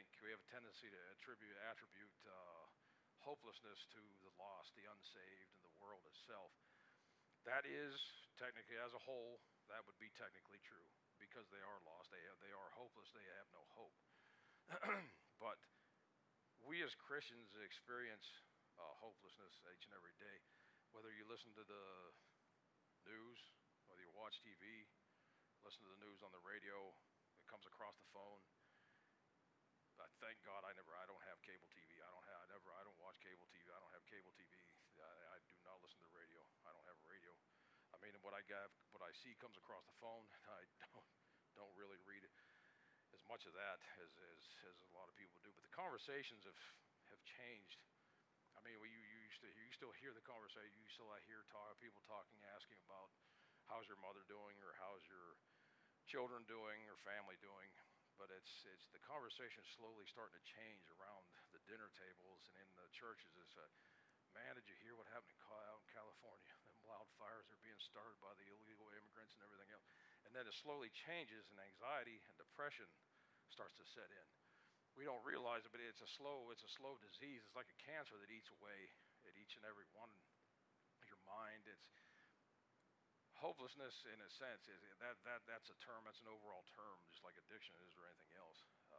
think we have a tendency to attribute hopelessness to the lost, the unsaved, and the world itself. That is technically, as a whole, that would be technically true because they are lost. They are hopeless. They have no hope. But we as Christians experience hopelessness each and every day. Whether you listen to the news, whether you watch TV, listen to the news on the radio, it comes across the phone. Thank God I don't have cable TV. I don't watch cable TV. I don't have cable TV. I do not listen to the radio. I don't have a radio. I mean, what I see comes across the phone. I don't really read as much of that as a lot of people do. But the conversations have changed. I mean, you still hear the conversation. You still hear people talking, asking about how's your mother doing, or how's your children doing, or family doing. But it's the conversation slowly starting to change around the dinner tables and in the churches. It's man, did you hear what happened out in California? Them wildfires are being started by the illegal immigrants and everything else. And then it slowly changes, and anxiety and depression starts to set in. We don't realize it, but it's a slow disease. It's like a cancer that eats away at each and every one of your mind. It's hopelessness, in a sense, that's a term. That's an overall term, just like addiction is or anything else.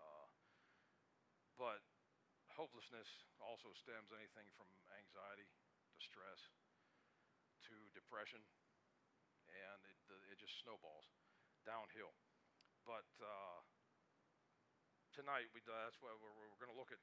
But hopelessness also stems anything from anxiety to stress to depression, and it just snowballs downhill. But tonight that's why we're going to look at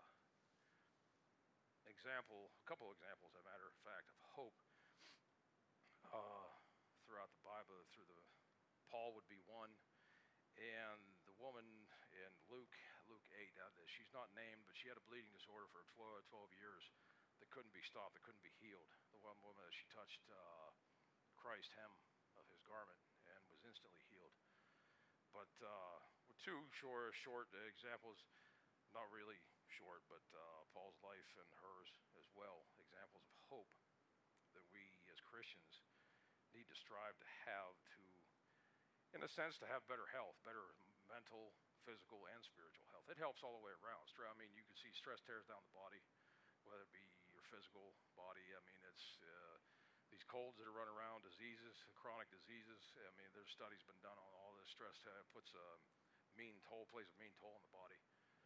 a couple examples, as a matter of fact, of hope throughout the Bible. Paul would be one, and the woman in Luke 8. She's not named, but she had a bleeding disorder for 12 years that couldn't be stopped, that couldn't be healed. The one woman that she touched Christ's hem of his garment and was instantly healed. But with two short examples, not really short, but Paul's life and hers as well, examples of hope that we as Christians need to strive to have to, in a sense, to have better health, better mental, physical, and spiritual health. It helps all the way around. I mean, you can see stress tears down the body, whether it be your physical body. I mean, it's these colds that are running around, diseases, chronic diseases. I mean, there's studies been done on all this stress. Plays a mean toll on the body,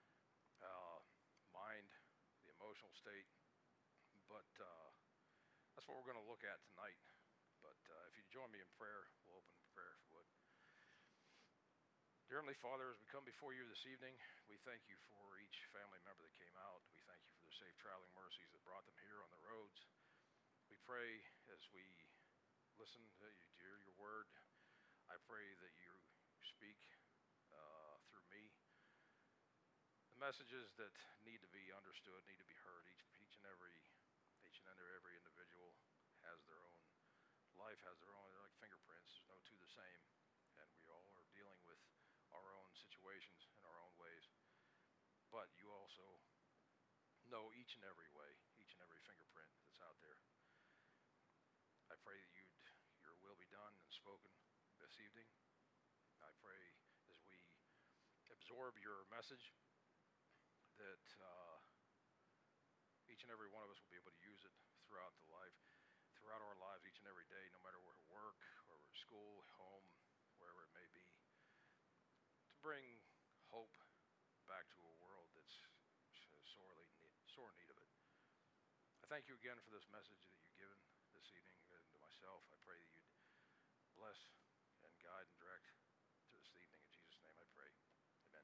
mind, the emotional state. But that's what we're going to look at tonight. But if you join me in prayer, we'll open prayer, if you would. Dear Heavenly Father, as we come before you this evening, we thank you for each family member that came out. We thank you for their safe traveling mercies that brought them here on the roads. We pray as we listen to your word, I pray that you speak through me the messages that need to be understood, need to be heard. Each and every individual has their own life, has their own, they're like fingerprints. There's no two the same, and we all are dealing with our own situations in our own ways. But you also know each and every way, each and every fingerprint that's out there. I pray that your will be done and spoken this evening. I pray as we absorb your message that each and every one of us will be able to use it throughout our lives, each and every day, no matter where we work, where we're at school, home, wherever it may be, to bring hope back to a world that's sore need of it. I thank you again for this message that you've given this evening, and to myself, I pray that you'd bless and guide and direct to this evening. In Jesus' name I pray. Amen.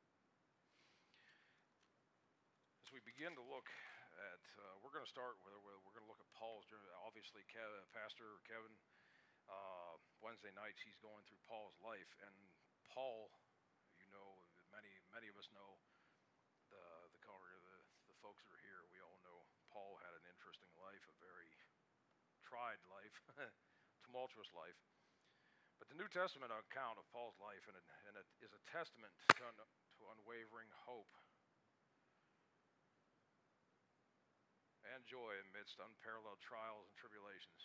As we begin to look at, we're going to start with, we're going to look at Paul's journey. Obviously, Pastor Kevin, Wednesday nights, he's going through Paul's life. And Paul, you know, many of us know, the folks that are here, we all know Paul had an interesting life, a very tried life, tumultuous life. But the New Testament account of Paul's life and it is a testament to unwavering hope and joy amidst unparalleled trials and tribulations.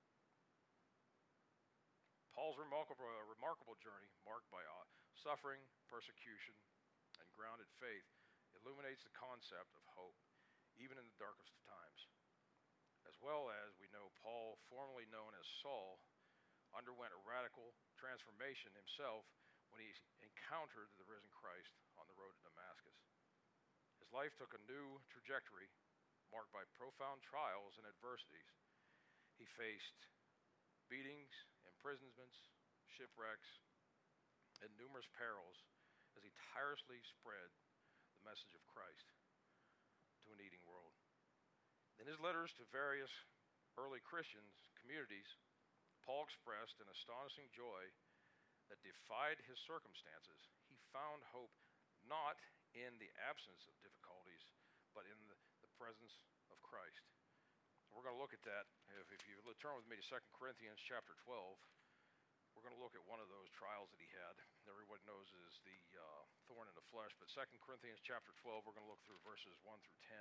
Paul's remarkable journey, marked by suffering, persecution, and grounded faith, illuminates the concept of hope, even in the darkest of times. As well as we know Paul, formerly known as Saul, underwent a radical transformation himself when he encountered the risen Christ on the road to Damascus. His life took a new trajectory marked by profound trials and adversities. He faced beatings, imprisonments, shipwrecks, and numerous perils as he tirelessly spread the message of Christ to a needing world. In his letters to various early Christian communities, Paul expressed an astonishing joy that defied his circumstances. He found hope not in the absence of difficulties, but in the presence of Christ. We're going to look at that. If you turn with me to 2 Corinthians chapter 12, we're going to look at one of those trials that he had. Everyone knows it is the thorn in the flesh, but 2 Corinthians chapter 12, we're going to look through verses 1 through 10,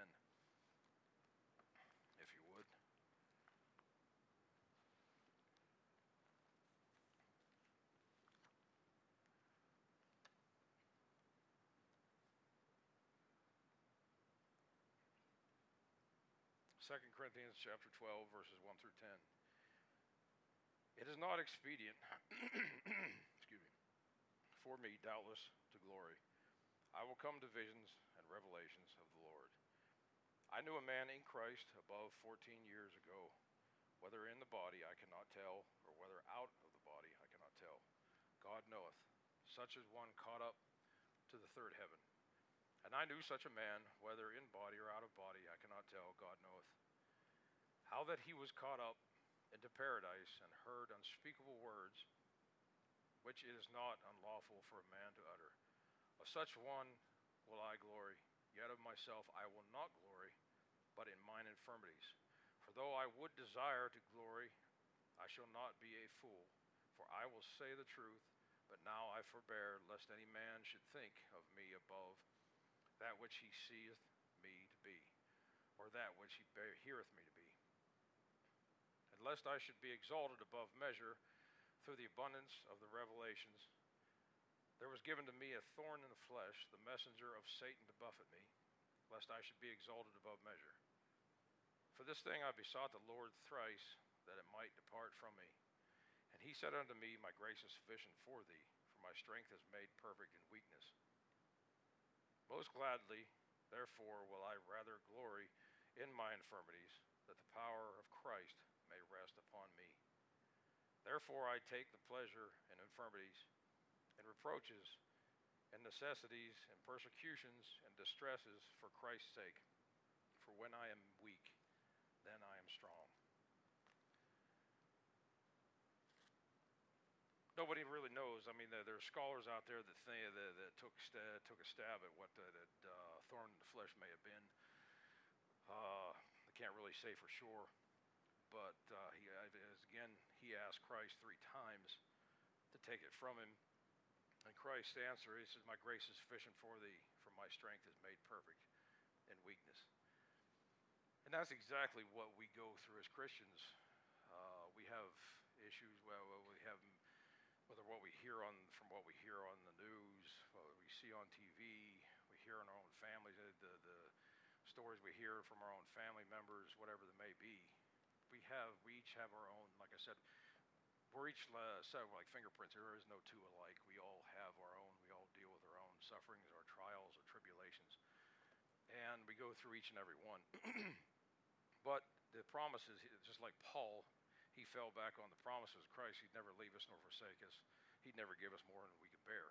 if you would. Second Corinthians chapter 12, verses 1 through 10. It is not expedient, excuse me, for me, doubtless, to glory. I will come to visions and revelations of the Lord. I knew a man in Christ above 14 years ago. Whether in the body I cannot tell, or whether out of the body I cannot tell. God knoweth. Such as one caught up to the third heaven. And I knew such a man, whether in body or out of body, I cannot tell, God knoweth. How that he was caught up into paradise and heard unspeakable words, which it is not unlawful for a man to utter. Of such one will I glory, yet of myself I will not glory, but in mine infirmities. For though I would desire to glory, I shall not be a fool, for I will say the truth, but now I forbear, lest any man should think of me above that which he seeth me to be, or that which he heareth me to be. And lest I should be exalted above measure through the abundance of the revelations, there was given to me a thorn in the flesh, the messenger of Satan to buffet me, lest I should be exalted above measure. For this thing I besought the Lord thrice, that it might depart from me. And he said unto me, My grace is sufficient for thee, for my strength is made perfect in weakness. Most gladly, therefore, will I rather glory in my infirmities, that the power of Christ may rest upon me. Therefore I take the pleasure in infirmities, in reproaches, in necessities, in persecutions, and distresses for Christ's sake. For when I am weak, then I am strong. Nobody really knows. I mean, there are scholars out there that think that took a stab at what that thorn in the flesh may have been. I can't really say for sure, but he asked Christ 3 times to take it from him, and Christ's answer, he says, "My grace is sufficient for thee, for my strength is made perfect in weakness." And that's exactly what we go through as Christians. We have issues. Well, we have. Whether what we hear from what we hear on the news, what we see on TV, we hear in our own families, the stories we hear from our own family members, whatever they may be, we each have our own. Like I said, we're each set like fingerprints. There is no two alike. We all have our own. We all deal with our own sufferings, our trials, our tribulations, and we go through each and every one. But the promises, just like Paul, he fell back on the promises of Christ. He'd never leave us nor forsake us. He'd never give us more than we could bear.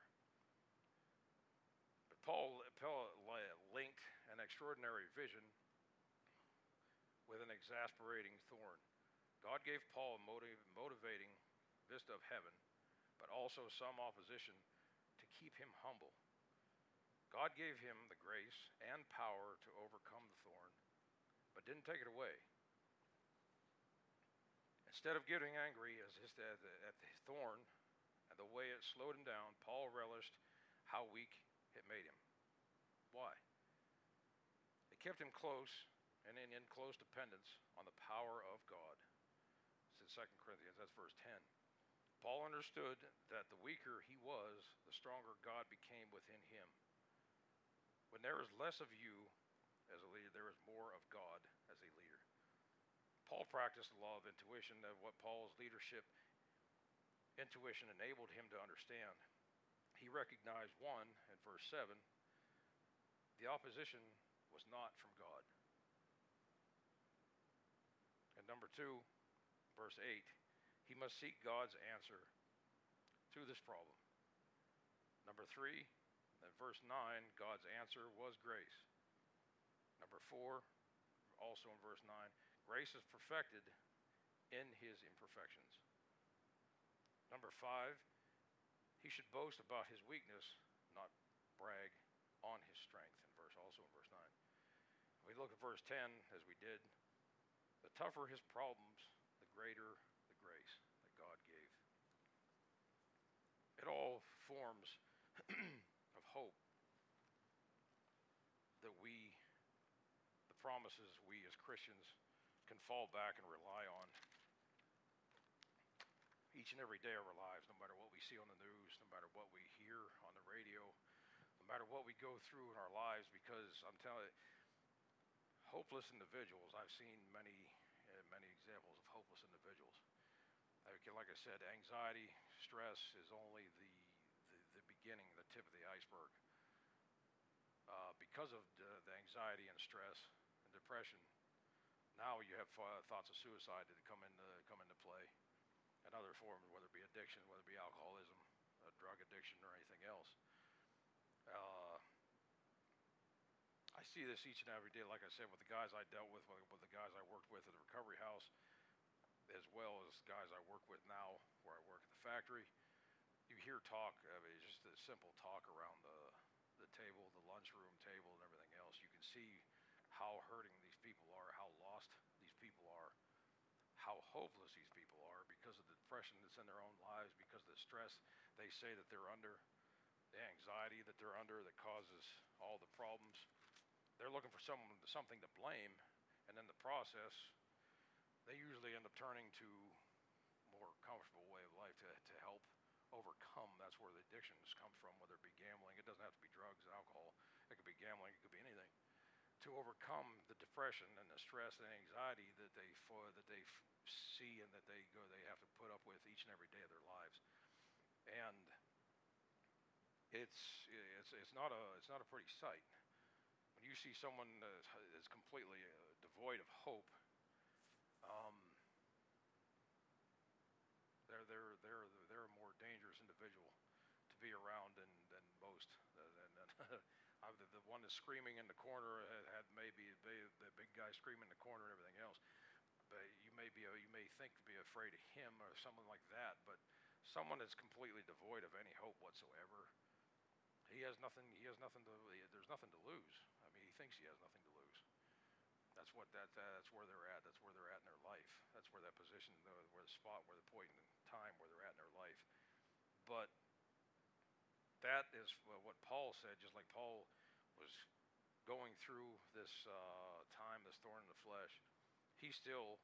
But Paul linked an extraordinary vision with an exasperating thorn. God gave Paul a motivating vista of heaven, but also some opposition to keep him humble. God gave him the grace and power to overcome the thorn, but didn't take it away. Instead of getting angry at the thorn and the way it slowed him down, Paul relished how weak it made him. Why? It kept him close and in close dependence on the power of God. It's in 2 Corinthians, that's verse 10. Paul understood that the weaker he was, the stronger God became within him. When there is less of you as a leader, there is more of God as a leader. Paul practiced the law of intuition, of what Paul's leadership intuition enabled him to understand. He recognized, one, in verse 7, the opposition was not from God. And number 2, verse 8, he must seek God's answer to this problem. Number 3, in verse 9, God's answer was grace. Number 4, also in verse 9, grace is perfected in his imperfections. Number 5, he should boast about his weakness, not brag on his strength, also in verse 9. We look at verse 10, as we did, the tougher his problems, the greater the grace that God gave. It all forms of hope that the promises we as Christians can fall back and rely on each and every day of our lives, no matter what we see on the news, no matter what we hear on the radio, no matter what we go through in our lives, because I'm telling you, hopeless individuals, I've seen many examples of hopeless individuals. Like I said, anxiety, stress is only the beginning, the tip of the iceberg. Because of the anxiety and stress and depression, now you have thoughts of suicide that come into play, and other forms, whether it be addiction, whether it be alcoholism, drug addiction, or anything else. I see this each and every day, like I said, with the guys I dealt with the guys I worked with at the recovery house, as well as guys I work with now where I work at the factory. You hear talk, just a simple talk around the table, the lunchroom table, and everything else. You can see how hurting these people are, how lost these people are, how hopeless these people are because of the depression that's in their own lives, because of the stress they say that they're under, the anxiety that they're under that causes all the problems. They're looking for something to blame, and in the process, they usually end up turning to a more comfortable way of life to help overcome. That's where the addictions come from, whether it be gambling. It doesn't have to be drugs, alcohol. It could be gambling. It could be anything. To overcome the depression and the stress and anxiety that they see and that they have to put up with each and every day of their lives, and it's not a pretty sight. When you see someone that's completely devoid of hope, they're a more dangerous individual to be around than most. The one that's screaming in the corner had maybe the big guy screaming in the corner and everything else. But you may think to be afraid of him or someone like that, but someone that's completely devoid of any hope whatsoever, there's nothing to lose. I mean, he thinks he has nothing to lose. That's where they're at. That's where they're at in their life. That's where that position, where the spot, where the point in time where they're at in their life. But that is what Paul said. Just like Paul was going through this time, this thorn in the flesh, he still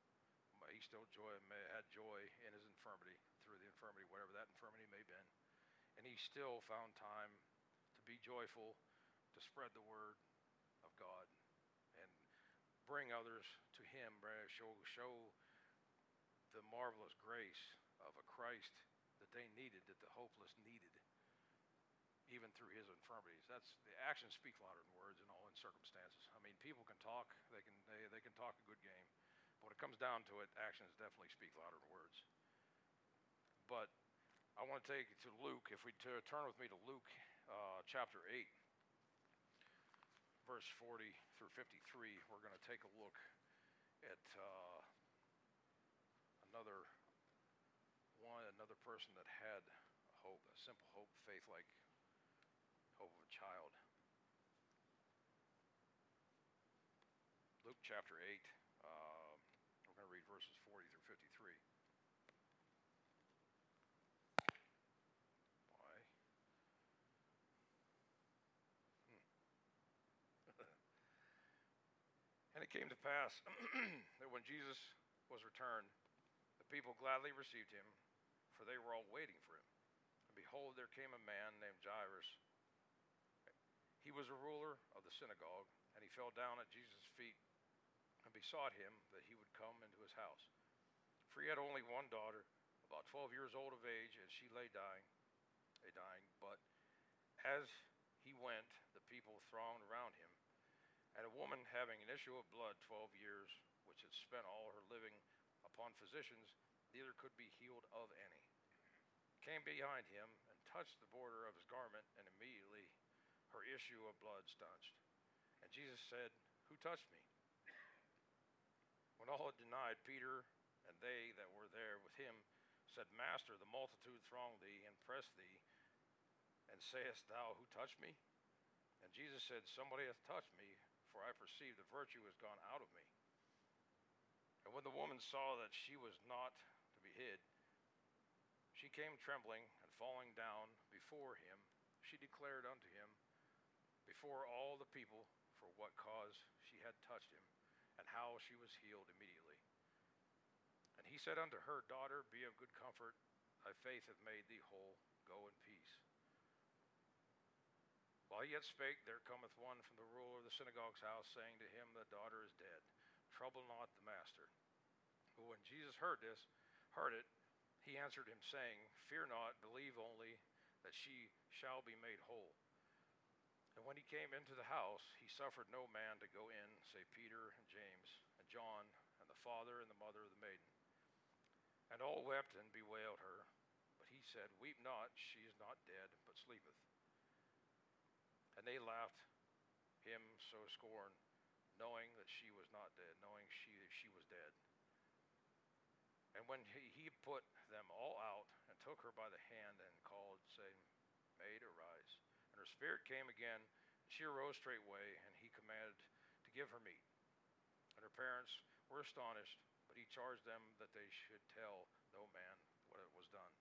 had joy in his infirmity, through the infirmity, whatever that infirmity may have been. And he still found time to be joyful, to spread the word of God, and bring others to him, show the marvelous grace of a Christ that they needed, that the hopeless needed, even through his infirmities. The actions speak louder than words in all circumstances. I mean, people can talk, they can talk a good game, but when it comes down to it, actions definitely speak louder than words. But I want to take you to Luke. If we turn with me to Luke chapter 8, verse 40 through 53, we're going to take a look at another person that had hope, a simple hope, faith like hope of a child. Luke chapter 8, we're going to read verses 40 through 53. And it came to pass that when Jesus was returned, the people gladly received him, for they were all waiting for him. And behold, there came a man named Jairus. He was was a ruler of the synagogue, and he fell down at Jesus' feet and besought him that he would come into his house. For he had only one daughter, about 12 years old of age, and she lay dying. But as he went, the people thronged around him, and a woman having an issue of blood 12 years, which had spent all her living upon physicians, neither could be healed of any, came behind him and touched the border of his garment, and immediately her issue of blood stanched. And Jesus said, "Who touched me?" When all had denied, Peter and they that were there with him said, "Master, the multitude throng thee and press thee, and sayest thou, Who touched me?" And Jesus said, "Somebody hath touched me, for I perceive the virtue is gone out of me." And when the woman saw that she was not to be hid, she came trembling, and falling down before him, she declared unto him before all the people for what cause she had touched him, and how she was healed immediately. And he said unto her, "Daughter, be of good comfort, thy faith hath made thee whole, go in peace." While he yet spake, there cometh one from the ruler of the synagogue's house, saying to him, "Thy daughter is dead, trouble not the master." But when Jesus heard it, he answered him, saying, "Fear not, believe only that she shall be made whole." And when he came into the house, he suffered no man to go in, save Peter and James and John, and the father and the mother of the maiden. And all wept and bewailed her. But he said, "Weep not, she is not dead, but sleepeth." And they laughed him so scorn, knowing that she was not dead, knowing she was dead. And when he put them all out, and took her by the hand, and called, saying, "Maid, arise." And her spirit came again, and she arose straightway, and he commanded to give her meat. And her parents were astonished, but he charged them that they should tell no man what it was done.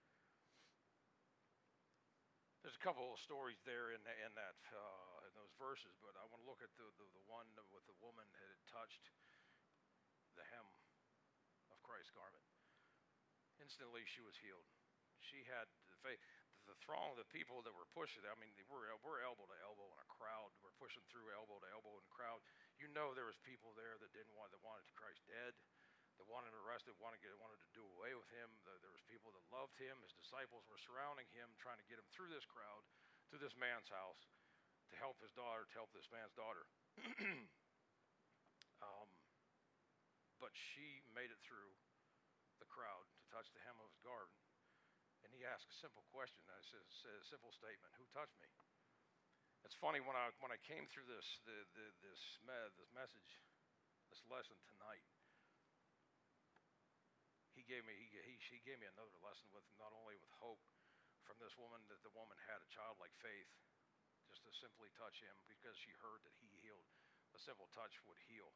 There's a couple of stories there in those verses, but I want to look at the one with the woman that had touched the hem of Christ's garment. Instantly she was healed. She had the faith. The throng, the people that were pushing, we're elbow to elbow in a crowd. We're pushing through elbow to elbow in a crowd. You know there was people there that wanted Christ dead, that wanted him arrested, wanted to do away with him. There was people that loved him. His disciples were surrounding him, trying to get him through this crowd, to this man's house, to help his daughter, to help this man's daughter. But she made it through the crowd to touch the hem of his garment. And he asked a simple question. I said a simple statement: "Who touched me?" It's funny, when I came through this message, this lesson tonight, he gave me another lesson, with not only with hope from this woman, that the woman had a childlike faith, just to simply touch him because she heard that he healed. A simple touch would heal.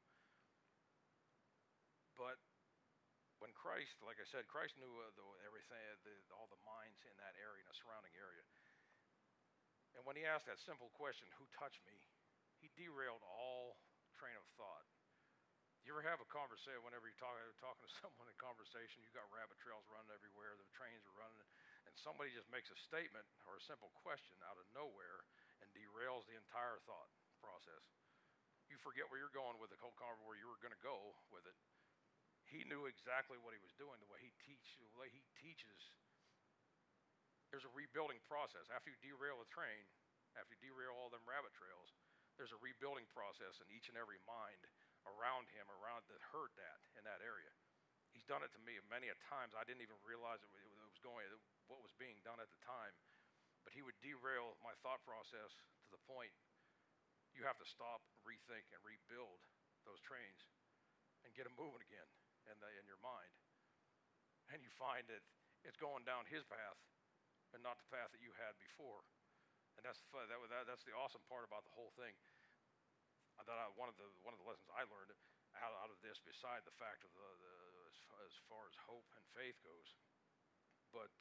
But when Christ, like I said, Christ knew everything, all the minds in that area, in the surrounding area. And when he asked that simple question, "Who touched me?" he derailed all train of thought. You ever have a conversation, whenever you're talking to someone in conversation, you've got rabbit trails running everywhere, the trains are running, and somebody just makes a statement or a simple question out of nowhere and derails the entire thought process. You forget where you're going with the whole conversation, where you were going to go with it. He knew exactly what he was doing, the way he teaches. There's a rebuilding process. After you derail a train, after you derail all them rabbit trails, there's a rebuilding process in each and every mind around him, that heard that in that area. He's done it to me many a times. I didn't even realize what was being done at the time. But he would derail my thought process to the point you have to stop, rethink, and rebuild those trains and get them moving again in your mind. And you find that it's going down his path and not the path that you had before. And that's the awesome part about the whole thing. One of the lessons I learned out of this, beside the fact of as far as hope and faith goes, but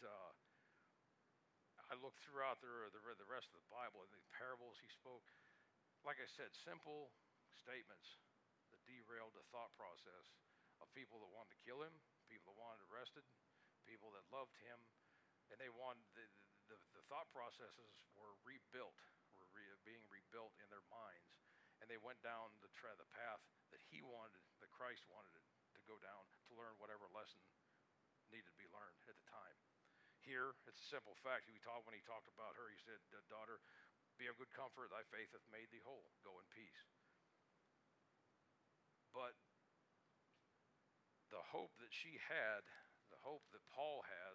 I looked throughout the rest of the Bible and the parables he spoke. Like I said, simple statements that derailed the thought process of people that wanted to kill him, people that wanted arrested, people that loved him, and they wanted the thought processes were rebuilt, being rebuilt and they went down the path that that Christ wanted it to go down, to learn whatever lesson needed to be learned at the time. Here, it's a simple fact. When he talked about her, he said, "Daughter, be of good comfort, thy faith hath made thee whole. Go in peace." But the hope that she had, the hope that Paul has,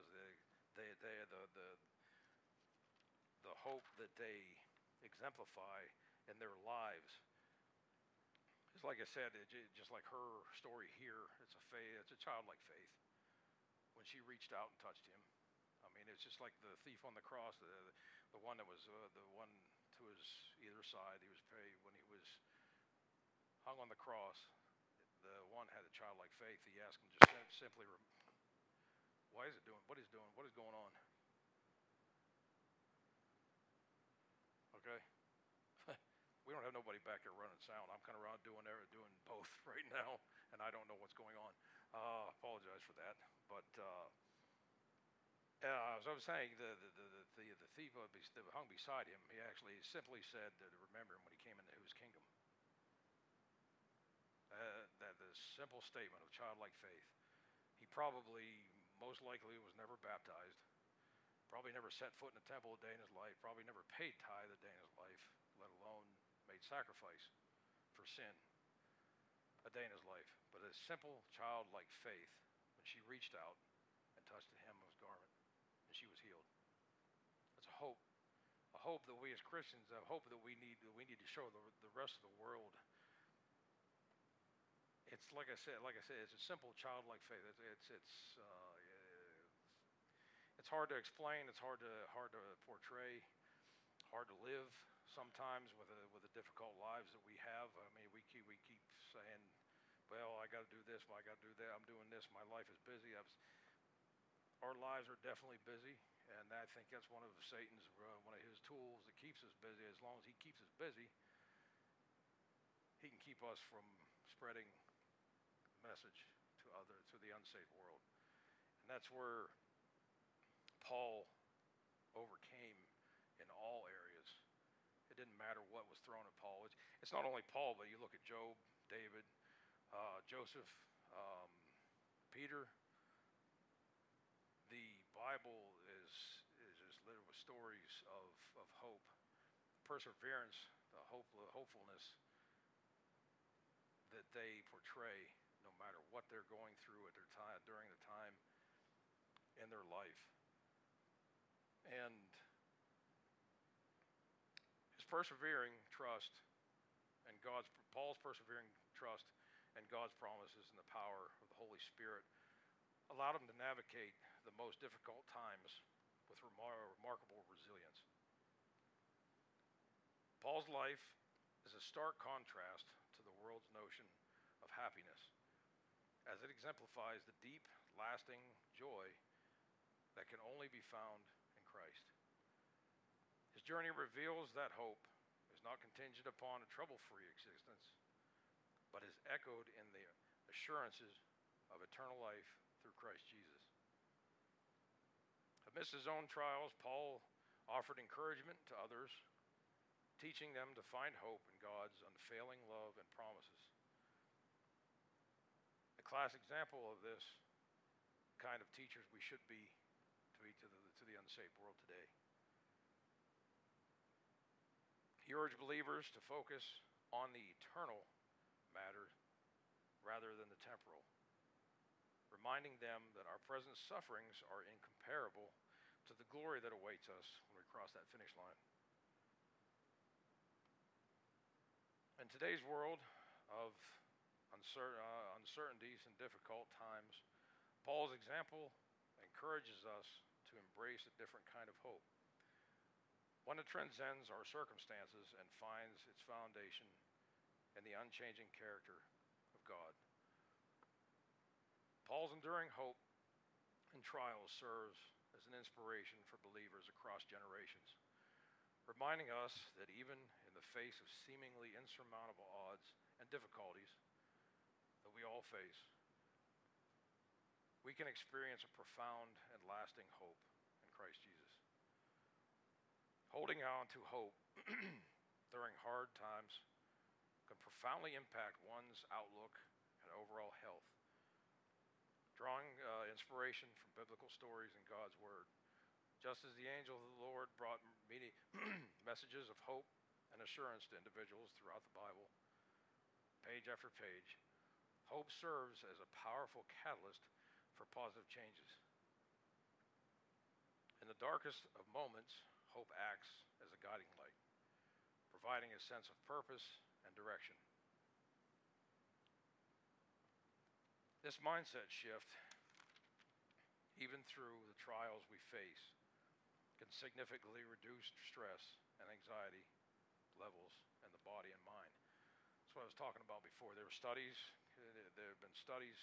the hope that they exemplify in their lives, is like I said, just like her story here. It's a childlike faith. When she reached out and touched him, I mean, it's just like the thief on the cross, the one that was the one to his either side. He was paid when he was hung on the cross. The one had a childlike faith. He asked him just simply, "Why is it doing? What is doing? What is going on?" Okay. We don't have nobody back there running sound. I'm kind of around doing both right now, and I don't know what's going on. Apologize for that. But as I was saying, the thief that hung beside him, he actually simply said to remember him when he came into his kingdom. That the simple statement of childlike faith. He probably, most likely, was never baptized. Probably never set foot in a temple a day in his life. Probably never paid tithe a day in his life, let alone made sacrifice for sin a day in his life. But a simple childlike faith, when she reached out and touched the hem of his garment, and she was healed. It's a hope that we as Christians, a hope that we need to show the rest of the world. It's like I said, it's a simple childlike faith. It's hard to explain. It's hard to portray. Hard to live sometimes with the difficult lives that we have. I mean, we keep saying, "Well, I got to do this. Well, I got to do that. I'm doing this. My life is busy." Our lives are definitely busy, and I think that's one of Satan's one of his tools that keeps us busy. As long as he keeps us busy, he can keep us from spreading the message to the unsaved world. And that's where Paul overcame in all areas. It didn't matter what was thrown at Paul. It's not only Paul, but you look at Job, David, Joseph, Peter. The Bible is just littered with stories of hope, perseverance, the hopefulness that they portray, no matter what they're going through at their time during the time in their life. And his persevering trust and Paul's persevering trust and God's promises and the power of the Holy Spirit allowed him to navigate the most difficult times with remarkable resilience. Paul's life is a stark contrast to the world's notion of happiness, as it exemplifies the deep, lasting joy that can only be found in Christ. His journey reveals that hope is not contingent upon a trouble-free existence, but is echoed in the assurances of eternal life through Christ Jesus. Amidst his own trials, Paul offered encouragement to others, teaching them to find hope in God's unfailing love and promises. A class example of this kind of teachers we should be to the unsaved world today. He urged believers to focus on the eternal matter rather than the temporal, reminding them that our present sufferings are incomparable to the glory that awaits us when we cross that finish line. In today's world of uncertainties and difficult times, Paul's example encourages us to embrace a different kind of hope, one that transcends our circumstances and finds its foundation in the unchanging character of God. Paul's enduring hope in trials serves as an inspiration for believers across generations, reminding us that even in the face of seemingly insurmountable odds and difficulties that we all face, we can experience a profound and lasting hope in Christ Jesus. Holding on to hope during hard times profoundly impact one's outlook and overall health. Drawing inspiration from biblical stories and God's Word, just as the angel of the Lord brought many messages of hope and assurance to individuals throughout the Bible, page after page, hope serves as a powerful catalyst for positive changes. In the darkest of moments, hope acts as a guiding light, providing a sense of purpose and direction. This mindset shift, even through the trials we face, can significantly reduce stress and anxiety levels in the body and mind. That's what I was talking about before. There have been studies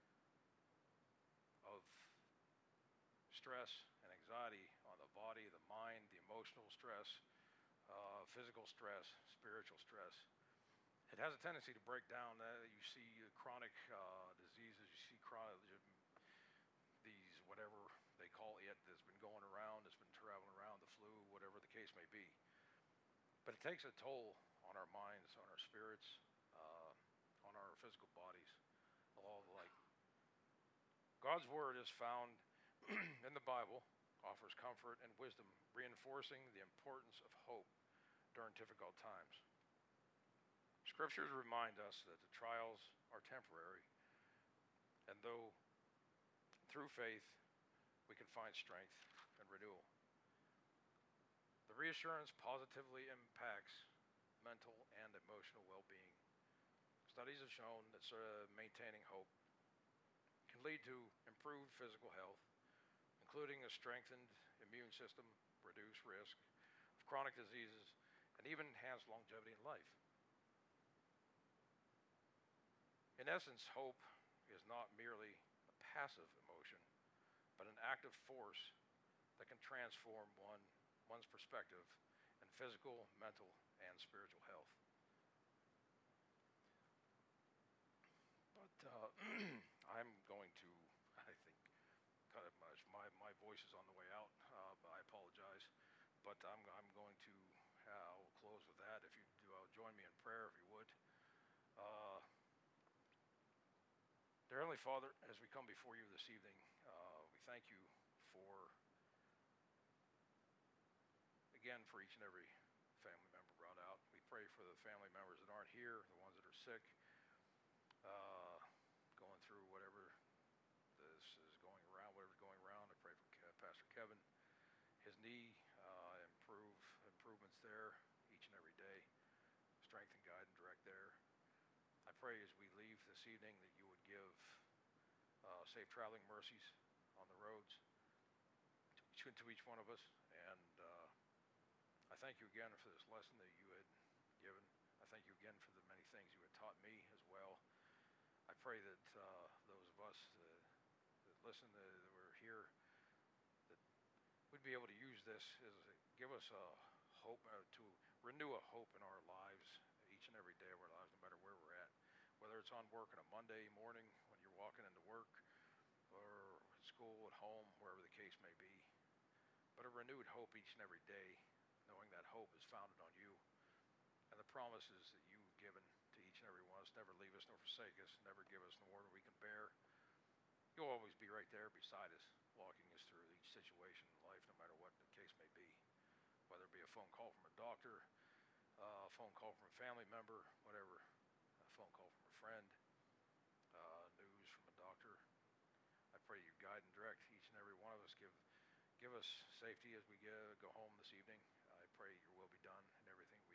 of stress and anxiety on the body, the mind, the emotional stress, physical stress, spiritual stress. It has a tendency to break down. You see chronic diseases, you see these, whatever they call it, that's been going around, that's been traveling around, the flu, whatever the case may be. But it takes a toll on our minds, on our spirits, on our physical bodies, all alike. God's Word is found in the Bible, offers comfort and wisdom, reinforcing the importance of hope during difficult times. Scriptures remind us that the trials are temporary, and though through faith we can find strength and renewal. The reassurance positively impacts mental and emotional well-being. Studies have shown that maintaining hope can lead to improved physical health, including a strengthened immune system, reduced risk of chronic diseases, and even enhanced longevity in life. In essence, hope is not merely a passive emotion, but an active force that can transform one's perspective in physical, mental, and spiritual health. But I'm going to, I think, cut it much. My voice is on the way out. But I apologize. But I'm going to, I'll close with that. If you do, join me in prayer, if you would. Dear Heavenly Father, as we come before you this evening, we thank you for, again, for each and every family member brought out. We pray for the family members that aren't here, the ones that are sick, going through whatever this is going around, whatever's going around. I pray for Pastor Kevin, his knee, improvements there each and every day, strength and guide and direct there. I pray as we leave this evening that you would give safe traveling mercies on the roads to each one of us. And I thank you again for this lesson that you had given. I thank you again for the many things you had taught me as well. I pray that those of us that listen, that were here, that we'd be able to use this as give us a hope, to renew a hope in our lives each and every day of our lives, no matter where we're at. Whether it's on work on a Monday morning when you're walking into work, or at school, at home, wherever the case may be. But a renewed hope each and every day, knowing that hope is founded on you and the promises that you've given to each and every one of us. Never leave us nor forsake us, never give us more than we can bear. You'll always be right there beside us, walking us through each situation in life, no matter what the case may be. Whether it be a phone call from a doctor, a phone call from a family member, whatever, a phone call from a friend, news from a doctor. I pray you guide and direct each and every one of us. Give us safety as we go home this evening. I pray your will be done in everything